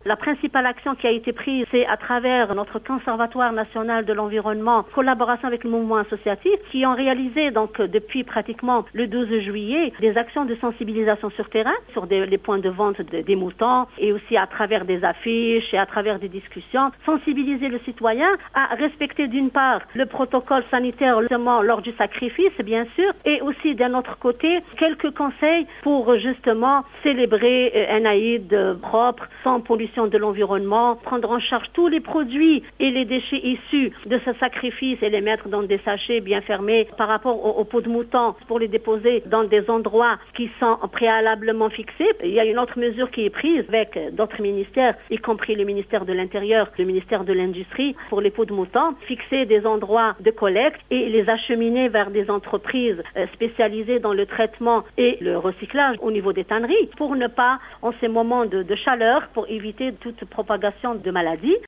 La principale action qui a été prise, c'est à travers notre Conservatoire national de l'environnement, collaboration avec le mouvement associatif, qui ont réalisé donc depuis pratiquement le 12 juillet des actions de sensibilisation sur terrain, sur les points de vente des moutons, et aussi à travers des affiches et à travers des discussions, sensibiliser le citoyen à respecter d'une part le protocole sanitaire lors du sacrifice, bien sûr, et aussi d'un autre côté, quelques conseils pour justement célébrer un Aïd propre, sans pollution de l'environnement, prendre en charge tous les produits et les déchets issus de ce sacrifice et les mettre dans des sachets bien fermés par rapport aux peaux de mouton pour les déposer dans des endroits qui sont préalablement fixés. Il y a une autre mesure qui est prise avec d'autres ministères, y compris le ministère de l'Intérieur, le ministère de l'Industrie, pour les peaux de mouton, fixer des endroits de collecte et les acheminer vers des entreprises spécialisées dans le traitement et le recyclage au niveau des tanneries pour ne pas, en ces moments de chaleur, pour éviter toute propagation de maladies.